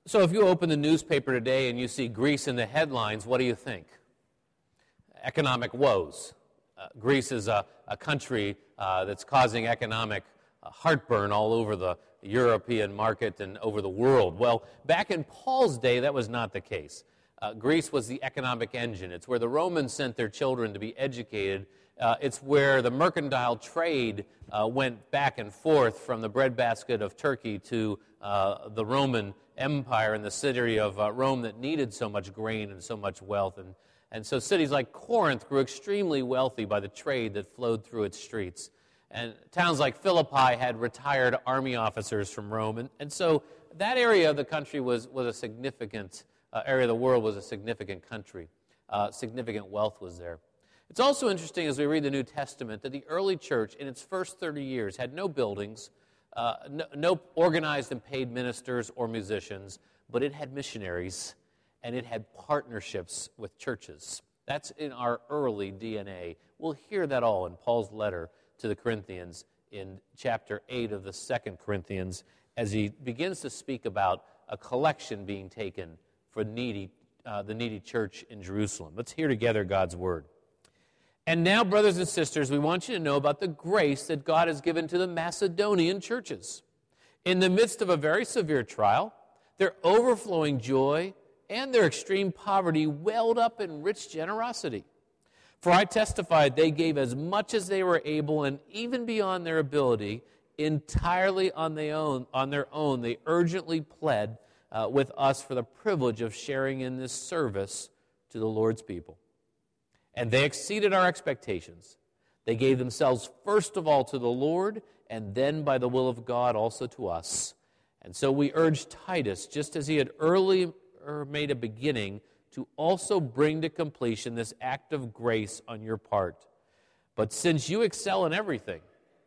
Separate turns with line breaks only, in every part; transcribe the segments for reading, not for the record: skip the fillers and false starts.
So if you open the newspaper today and you see Greece in the headlines, what do you think? Economic woes. Greece is a country that's causing economic heartburn all over the European market and over the world. Well, back in Paul's day, that was not the case. Greece was the economic engine. It's where the Romans sent their children to be educated. It's where the mercantile trade went back and forth from the breadbasket of Turkey to the Roman Empire and the city of Rome that needed so much grain and so much wealth. And so cities like Corinth grew extremely wealthy by the trade that flowed through its streets. And towns like Philippi had retired army officers from Rome. And so that area of the country was a significant, area of the world was a significant country. Significant wealth was there. It's also interesting as we read the New Testament that the early church in its first 30 years had no buildings, no organized and paid ministers or musicians, but it had missionaries and it had partnerships with churches. That's in our early DNA. We'll hear that all in Paul's letter to the Corinthians in chapter 8 of the 2 Corinthians as he begins to speak about a collection being taken for the needy church in Jerusalem. Let's hear together God's word. And now, brothers and sisters, we want you to know about the grace that God has given to the Macedonian churches. In the midst of a very severe trial, their overflowing joy and their extreme poverty welled up in rich generosity. For I testified they gave as much as they were able, and even beyond their ability, entirely on their own. They urgently pled with us for the privilege of sharing in this service to the Lord's people. And they exceeded our expectations. They gave themselves first of all to the Lord, and then by the will of God also to us. And so we urge Titus, just as he had earlier made a beginning, to also bring to completion this act of grace on your part. But since you excel in everything,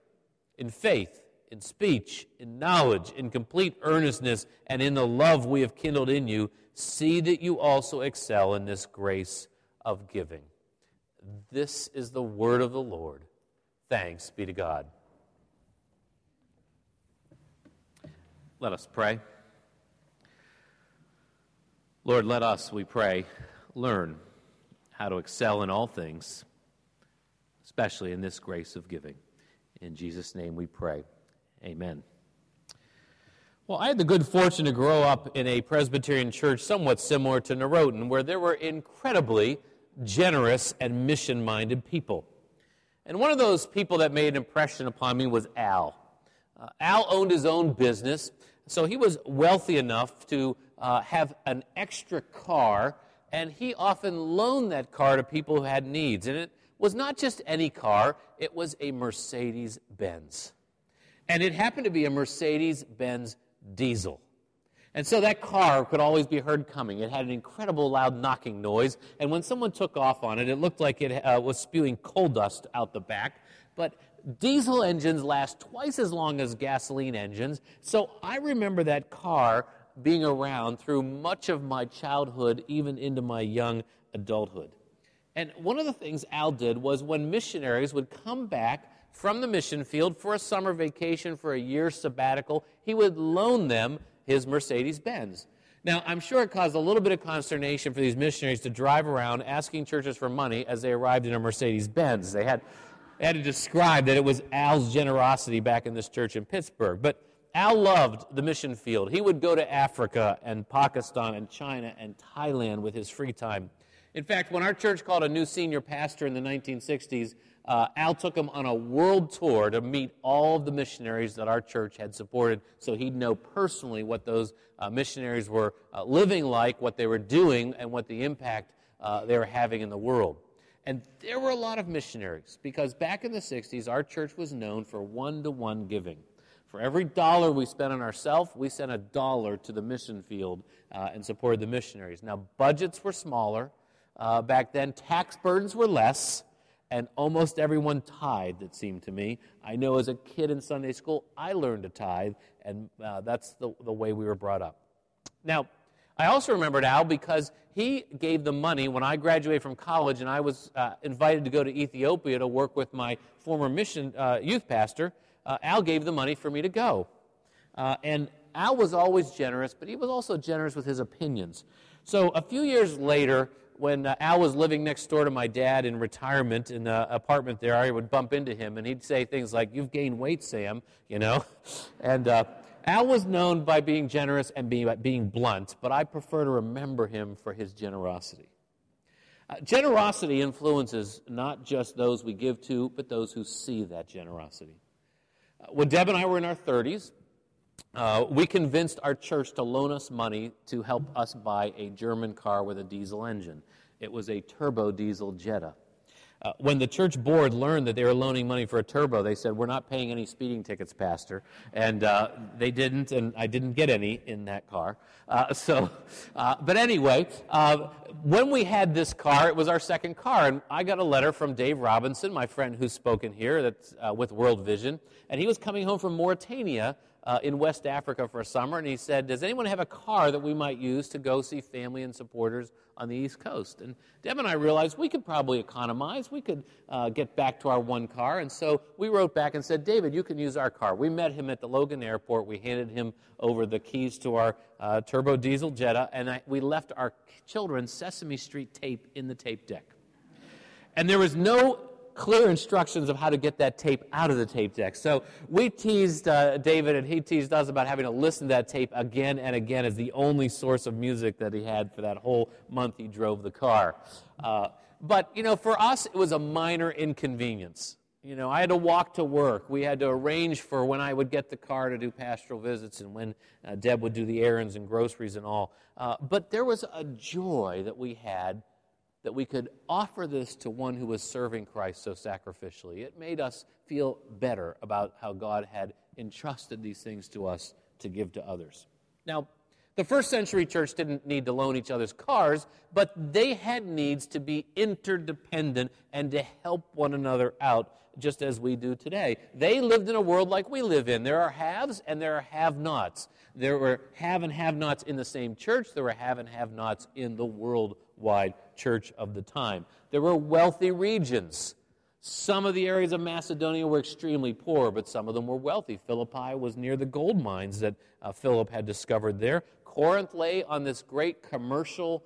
in faith, in speech, in knowledge, in complete earnestness, and in the love we have kindled in you, see that you also excel in this grace of giving. This is the word of the Lord. Thanks be to God. Let us pray. Lord, let us, we pray, learn how to excel in all things, especially in this grace of giving. In Jesus' name we pray. Amen. Well, I had the good fortune to grow up in a Presbyterian church somewhat similar to Noroton, where there were incredibly generous and mission-minded people. And one of those people that made an impression upon me was Al. Al owned his own business, so he was wealthy enough to have an extra car, and he often loaned that car to people who had needs. And it was not just any car, it was a Mercedes-Benz. And it happened to be a Mercedes-Benz diesel. And so that car could always be heard coming. It had an incredible loud knocking noise, and when someone took off on it, it looked like it was spewing coal dust out the back. But diesel engines last twice as long as gasoline engines, so I remember that car being around through much of my childhood, even into my young adulthood. And one of the things Al did was when missionaries would come back from the mission field for a summer vacation, for a year sabbatical, he would loan them his Mercedes-Benz. Now, I'm sure it caused a little bit of consternation for these missionaries to drive around asking churches for money as they arrived in a Mercedes-Benz. They had to describe that it was Al's generosity back in this church in Pittsburgh. But Al loved the mission field. He would go to Africa and Pakistan and China and Thailand with his free time. In fact, when our church called a new senior pastor in the 1960s, Al took him on a world tour to meet all of the missionaries that our church had supported, so he'd know personally what those missionaries were living like, what they were doing, and what the impact they were having in the world. And there were a lot of missionaries, because back in the 60s, our church was known for one-to-one giving. For every dollar we spent on ourselves, we sent $1 to the mission field and supported the missionaries. Now, budgets were smaller. Back then, tax burdens were less, and almost everyone tithed, it seemed to me. I know as a kid in Sunday school, I learned to tithe, and that's the way we were brought up. Now, I also remembered Al because he gave the money when I graduated from college and I was invited to go to Ethiopia to work with my former mission youth pastor. Al gave the money for me to go. And Al was always generous, but he was also generous with his opinions. So a few years later, when Al was living next door to my dad in retirement in the apartment there, I would bump into him, and he'd say things like, "You've gained weight, Sam," And Al was known by being generous and being blunt, but I prefer to remember him for his generosity. Generosity influences not just those we give to, but those who see that generosity. When Deb and I were in our 30s, we convinced our church to loan us money to help us buy a German car with a diesel engine. It was a turbo diesel Jetta. When the church board learned that they were loaning money for a turbo, they said, "We're not paying any speeding tickets, Pastor." And they didn't, and I didn't get any in that car. But anyway, when we had this car, it was our second car, and I got a letter from Dave Robinson, my friend who's spoken here, that's with World Vision, and he was coming home from Mauritania in West Africa for a summer, and he said, "Does anyone have a car that we might use to go see family and supporters on the East Coast?" And Deb and I realized we could probably economize. We could get back to our one car, and so we wrote back and said, "David, you can use our car." We met him at the Logan Airport. We handed him over the keys to our turbo diesel Jetta, and we left our children's Sesame Street tape in the tape deck. And there was no clear instructions of how to get that tape out of the tape deck. So we teased David, and he teased us about having to listen to that tape again and again as the only source of music that he had for that whole month he drove the car. But, for us, it was a minor inconvenience. I had to walk to work. We had to arrange for when I would get the car to do pastoral visits and when Deb would do the errands and groceries and all. But there was a joy that we had that we could offer this to one who was serving Christ so sacrificially. It made us feel better about how God had entrusted these things to us to give to others. Now, the first century church didn't need to loan each other's cars, but they had needs to be interdependent and to help one another out, just as we do today. They lived in a world like we live in. There are haves and there are have-nots. There were have and have-nots in the same church. There were have and have-nots in the worldwide church of the time. There were wealthy regions. Some of the areas of Macedonia were extremely poor, but some of them were wealthy. Philippi was near the gold mines that Philip had discovered there. Corinth lay on this great commercial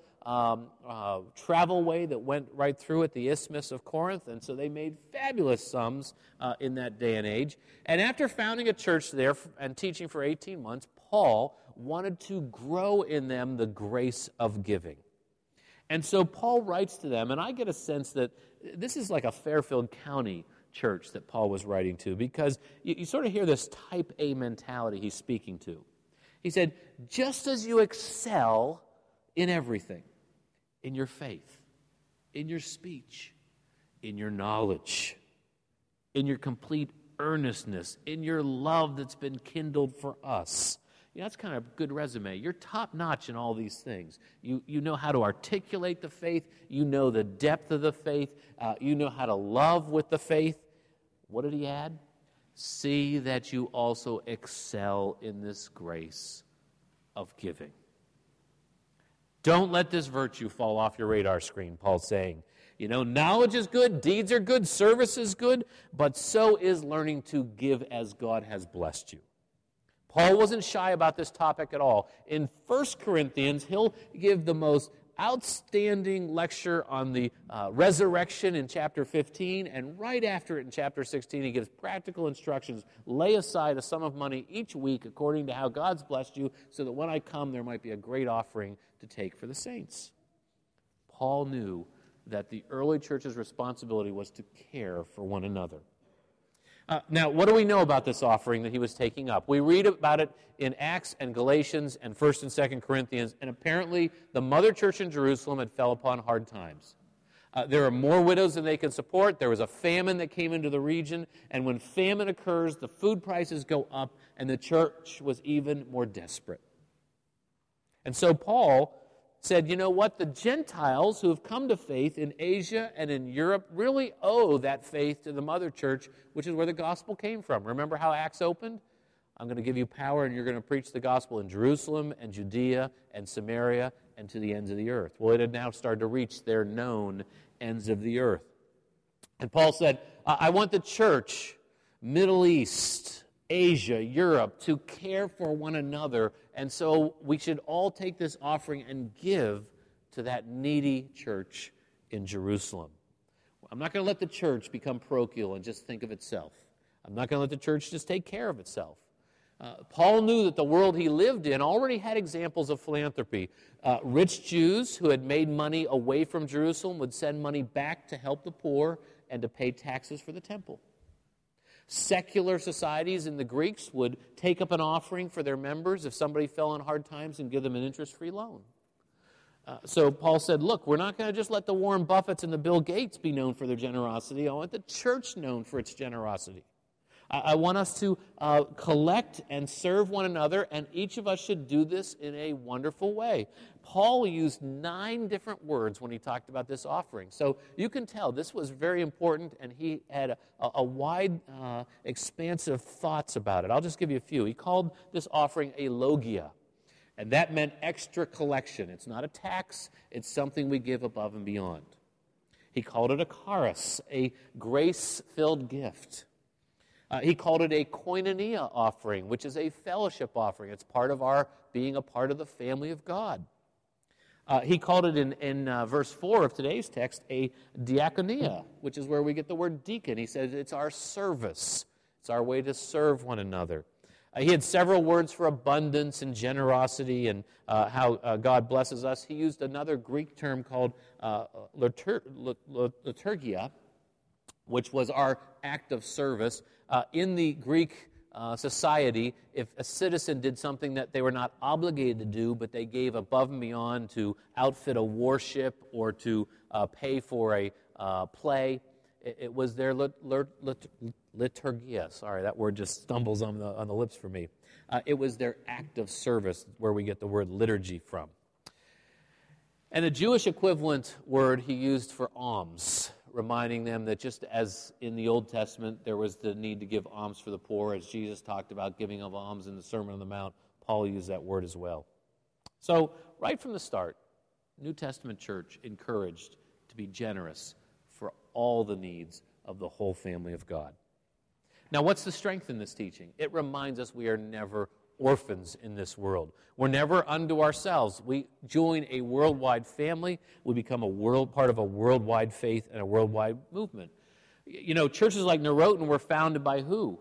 travel way that went right through it, the Isthmus of Corinth, and so they made fabulous sums in that day and age. And after founding a church there and teaching for 18 months, Paul wanted to grow in them the grace of giving. And so Paul writes to them, and I get a sense that this is like a Fairfield County church that Paul was writing to, because you sort of hear this type A mentality he's speaking to. He said, just as you excel in everything, in your faith, in your speech, in your knowledge, in your complete earnestness, in your love that's been kindled for us. That's kind of a good resume. You're top-notch in all these things. You know how to articulate the faith. You know the depth of the faith. You know how to love with the faith. What did he add? See that you also excel in this grace of giving. Don't let this virtue fall off your radar screen, Paul's saying. Knowledge is good, deeds are good, service is good, but so is learning to give as God has blessed you. Paul wasn't shy about this topic at all. In 1 Corinthians, he'll give the most outstanding lecture on the resurrection in chapter 15, and right after it in chapter 16, he gives practical instructions. Lay aside a sum of money each week according to how God's blessed you, so that when I come, there might be a great offering to take for the saints. Paul knew that the early church's responsibility was to care for one another. Now, what do we know about this offering that he was taking up? We read about it in Acts and Galatians and 1 and 2 Corinthians, and apparently the mother church in Jerusalem had fell upon hard times. There are more widows than they can support. There was a famine that came into the region, and when famine occurs, the food prices go up, and the church was even more desperate. And so Paul said, you know what, the Gentiles who have come to faith in Asia and in Europe really owe that faith to the mother church, which is where the gospel came from. Remember how Acts opened? I'm going to give you power and you're going to preach the gospel in Jerusalem and Judea and Samaria and to the ends of the earth. Well, it had now started to reach their known ends of the earth. And Paul said, I want the church, Middle East, Asia, Europe, to care for one another. And so we should all take this offering and give to that needy church in Jerusalem. I'm not going to let the church become parochial and just think of itself. I'm not going to let the church just take care of itself. Paul knew that the world he lived in already had examples of philanthropy. Rich Jews who had made money away from Jerusalem would send money back to help the poor and to pay taxes for the temple. Secular societies in the Greeks would take up an offering for their members if somebody fell on hard times and give them an interest-free loan. So Paul said, look, we're not going to just let the Warren Buffetts and the Bill Gates be known for their generosity. I want the church known for its generosity. I want us to collect and serve one another, and each of us should do this in a wonderful way. Paul used 9 different words when he talked about this offering. So you can tell this was very important, and he had a wide, expansive thoughts about it. I'll just give you a few. He called this offering a logia, and that meant extra collection. It's not a tax. It's something we give above and beyond. He called it a charis, a grace-filled gift. He called it a koinonia offering, which is a fellowship offering. It's part of our being a part of the family of God. He called it in verse 4 of today's text a diakonia, which is where we get the word deacon. He said it's our service. It's our way to serve one another. He had several words for abundance and generosity and how God blesses us. He used another Greek term called liturgia, which was our act of service. In the Greek society, if a citizen did something that they were not obligated to do, but they gave above and beyond to outfit a warship or to pay for a play, it was their liturgia. Sorry, that word just stumbles on the lips for me. It was their act of service, where we get the word liturgy from. And the Jewish equivalent word he used for alms, reminding them that just as in the Old Testament there was the need to give alms for the poor, as Jesus talked about giving of alms in the Sermon on the Mount, Paul used that word as well. So right from the start, New Testament church encouraged to be generous for all the needs of the whole family of God. Now, what's the strength in this teaching? It reminds us we are never orphans in this world. We're never unto ourselves. We join a worldwide family. We become part of a worldwide faith and a worldwide movement. You know, churches like Noroton were founded by who?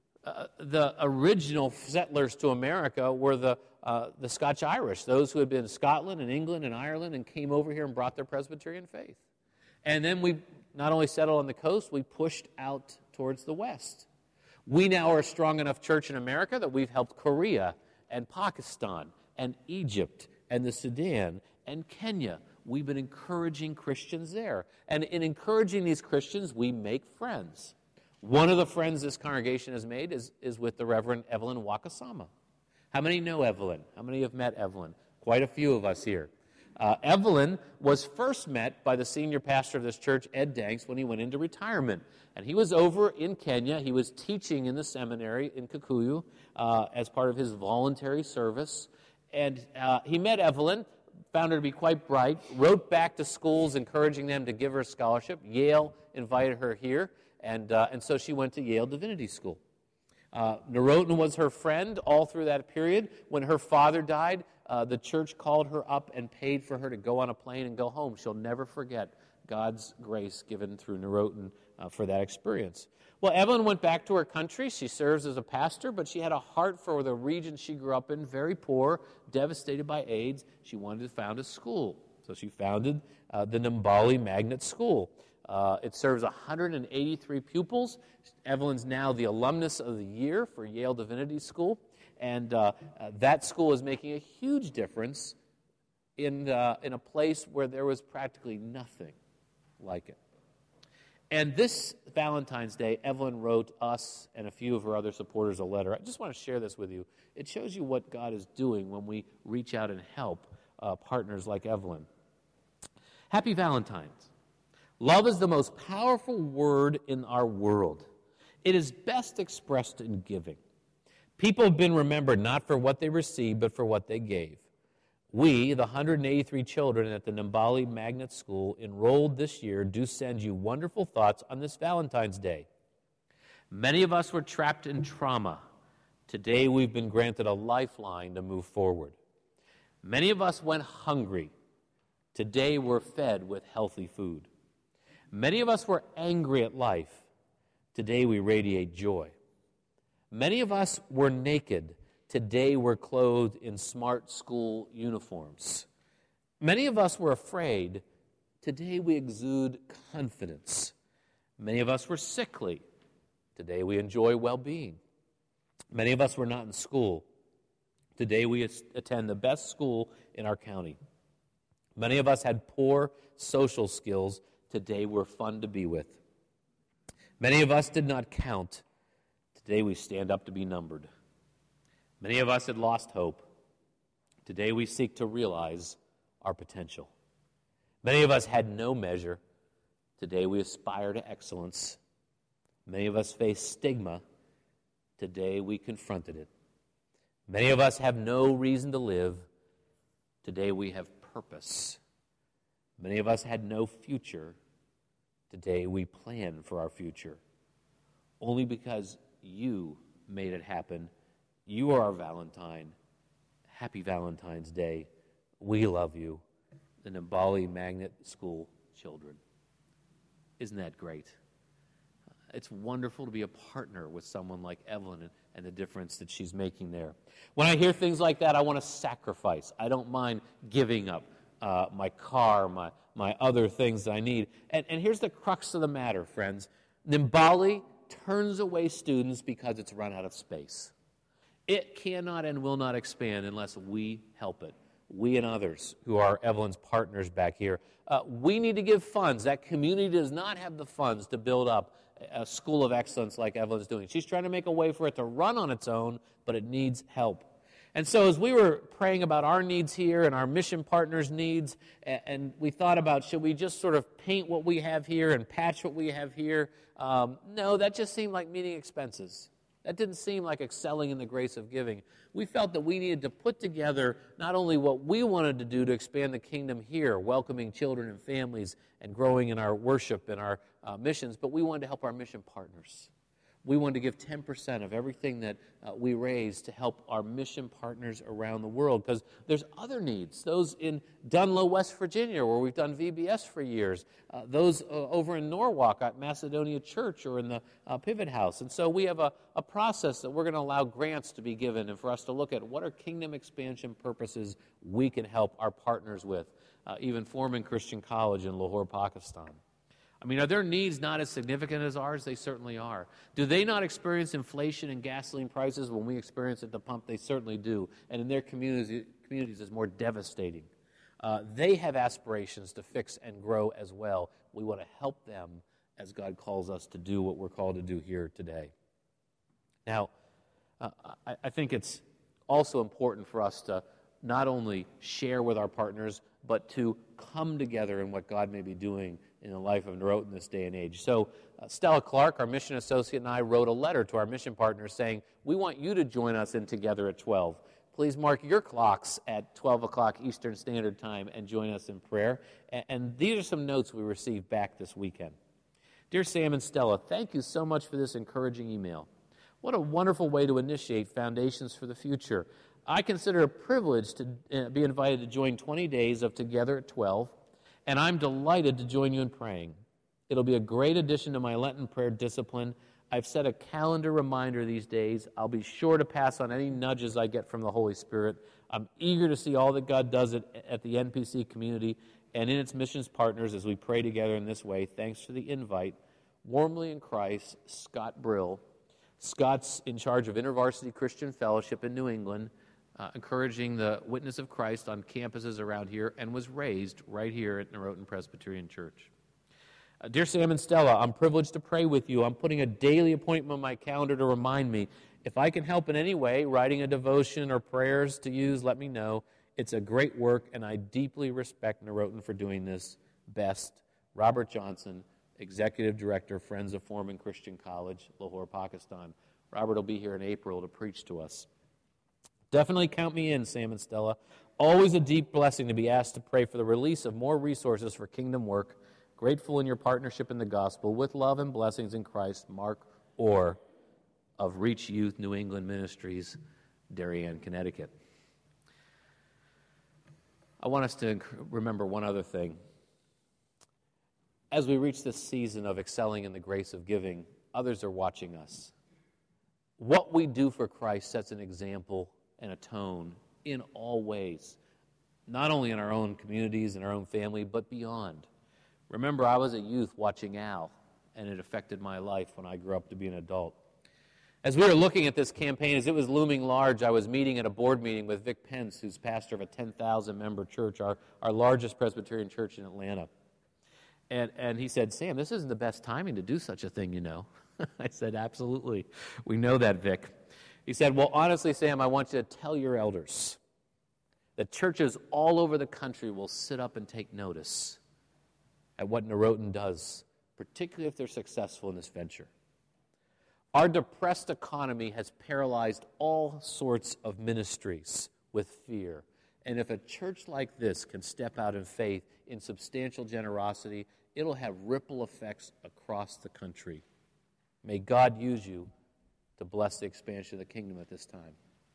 The original settlers to America were the Scotch-Irish, those who had been in Scotland and England and Ireland and came over here and brought their Presbyterian faith. And then we not only settled on the coast, we pushed out towards the west. We now are a strong enough church in America that we've helped Korea and Pakistan and Egypt and the Sudan and Kenya. We've been encouraging Christians there. And in encouraging these Christians, we make friends. One of the friends this congregation has made is with the Reverend Evelyn Wakasama. How many know Evelyn? How many have met Evelyn? Quite a few of us here. Evelyn was first met by the senior pastor of this church, Ed Danks, when he went into retirement. And he was over in Kenya. He was teaching in the seminary in Kikuyu as part of his voluntary service. And he met Evelyn, found her to be quite bright, wrote back to schools encouraging them to give her a scholarship. Yale invited her here, and so she went to Yale Divinity School. Noroton was her friend all through that period. When her father died, the church called her up and paid for her to go on a plane and go home. She'll never forget God's grace given through Noroton for that experience. Well, Evelyn went back to her country. She serves as a pastor, but she had a heart for the region she grew up in, very poor, devastated by AIDS. She wanted to found a school. So she founded the Nambali Magnet School. It serves 183 pupils. Evelyn's now the alumnus of the year for Yale Divinity School. And that school is making a huge difference in a place where there was practically nothing like it. And this Valentine's Day, Evelyn wrote us and a few of her other supporters a letter. I just want to share this with you. It shows you what God is doing when we reach out and help partners like Evelyn. Happy Valentine's. Love is the most powerful word in our world. It is best expressed in giving. People have been remembered not for what they received, but for what they gave. We, the 183 children at the Nambali Magnet School enrolled this year, do send you wonderful thoughts on this Valentine's Day. Many of us were trapped in trauma Today we've been granted a lifeline to move forward. Many of us went hungry. Today we're fed with healthy food. Many of us were angry at life. Today we radiate joy. Many of us were naked. Today we're clothed in smart school uniforms. Many of us were afraid. Today we exude confidence. Many of us were sickly. Today we enjoy well-being. Many of us were not in school. Today we attend the best school in our county. Many of us had poor social skills. Today we're fun to be with. Many of us did not count. Today we stand up to be numbered. Many of us had lost hope. Today we seek to realize our potential. Many of us had no measure. Today we aspire to excellence. Many of us face stigma. Today we confronted it. Many of us have no reason to live. Today we have purpose. Many of us had no future. Today we plan for our future. Only because you made it happen. You are our Valentine. Happy Valentine's Day. We love you. The Nambali Magnet School children. Isn't that great? It's wonderful to be a partner with someone like Evelyn and the difference that she's making there. When I hear things like that, I want to sacrifice. I don't mind giving up my car, my other things that I need. And here's the crux of the matter, friends. Nambali turns away students because it's run out of space. It cannot and will not expand unless we help it. We and others who are Evelyn's partners back here. We need to give funds. That community does not have the funds to build up a school of excellence like Evelyn's doing. She's trying to make a way for it to run on its own, but it needs help. And so as we were praying about our needs here and our mission partners' needs, and we thought about, should we just sort of paint what we have here and patch what we have here? No, that just seemed like meeting expenses. That didn't seem like excelling in the grace of giving. We felt that we needed to put together not only what we wanted to do to expand the kingdom here, welcoming children and families and growing in our worship and our missions, but we wanted to help our mission partners. We wanted to give 10% of everything that we raise to help our mission partners around the world, because there's other needs. Those in Dunlow, West Virginia, where we've done VBS for years. Those over in Norwalk at Macedonia Church or in the Pivot House. And so we have a process that we're going to allow grants to be given and for us to look at what are kingdom expansion purposes we can help our partners with. Even Foreman Christian College in Lahore, Pakistan. I mean, are their needs not as significant as ours? They certainly are. Do they not experience inflation in gasoline prices when we experience it at the pump? They certainly do. And in their communities it's more devastating. They have aspirations to fix and grow as well. We want to help them as God calls us to do what we're called to do here today. Now, I think it's also important for us to not only share with our partners, but to come together in what God may be doing in the life of Norotan this day and age. So Stella Clark, our mission associate, and I wrote a letter to our mission partners saying, we want you to join us in Together at 12. Please mark your clocks at 12 o'clock Eastern Standard Time and join us in prayer. And these are some notes we received back this weekend. Dear Sam and Stella, thank you so much for this encouraging email. What a wonderful way to initiate Foundations for the Future. I consider it a privilege to be invited to join 20 days of Together at 12, and I'm delighted to join you in praying. It'll be a great addition to my Lenten prayer discipline. I've set a calendar reminder these days. I'll be sure to pass on any nudges I get from the Holy Spirit. I'm eager to see all that God does at the NPC community and in its missions partners as we pray together in this way. Thanks for the invite. Warmly in Christ, Scott Brill. Scott's in charge of InterVarsity Christian Fellowship in New England, encouraging the witness of Christ on campuses around here, and was raised right here at Norotan Presbyterian Church. Dear Sam and Stella, I'm privileged to pray with you. I'm putting a daily appointment on my calendar to remind me. If I can help in any way, writing a devotion or prayers to use, let me know. It's a great work, and I deeply respect Norotan for doing this. Best, Robert Johnson, Executive Director, Friends of Foreman Christian College, Lahore, Pakistan. Robert will be here in April to preach to us. Definitely count me in, Sam and Stella. Always a deep blessing to be asked to pray for the release of more resources for kingdom work. Grateful in your partnership in the gospel. With love and blessings in Christ, Mark Orr of Reach Youth New England Ministries, Darien, Connecticut. I want us to remember one other thing. As we reach this season of excelling in the grace of giving, others are watching us. What we do for Christ sets an example and a tone in all ways, not only in our own communities and our own family, but beyond. Remember, I was a youth watching Al, and it affected my life when I grew up to be an adult. As we were looking at this campaign, as it was looming large, I was meeting at a board meeting with Vic Pence, who's pastor of a 10,000-member church, our largest Presbyterian church in Atlanta. And he said, Sam, this isn't the best timing to do such a thing, you know. I said, absolutely. We know that, Vic. He said, well, honestly, Sam, I want you to tell your elders that churches all over the country will sit up and take notice at what Noroton does, particularly if they're successful in this venture. Our depressed economy has paralyzed all sorts of ministries with fear. And if a church like this can step out in faith, in substantial generosity, it'll have ripple effects across the country. May God use you to bless the expansion of the kingdom at this time.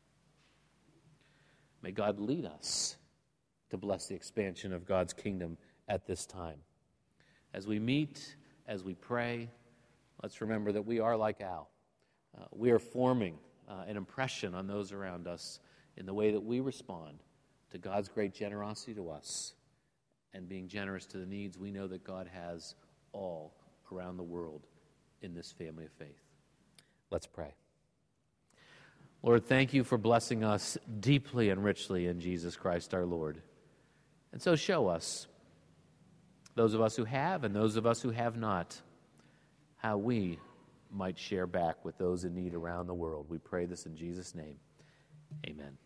May God lead us to bless the expansion of God's kingdom at this time. As we meet, as we pray, let's remember that we are like Al. We are forming an impression on those around us in the way that we respond to God's great generosity to us and being generous to the needs we know that God has all around the world in this family of faith. Let's pray. Lord, thank you for blessing us deeply and richly in Jesus Christ our Lord. And so show us, those of us who have and those of us who have not, how we might share back with those in need around the world. We pray this in Jesus' name. Amen.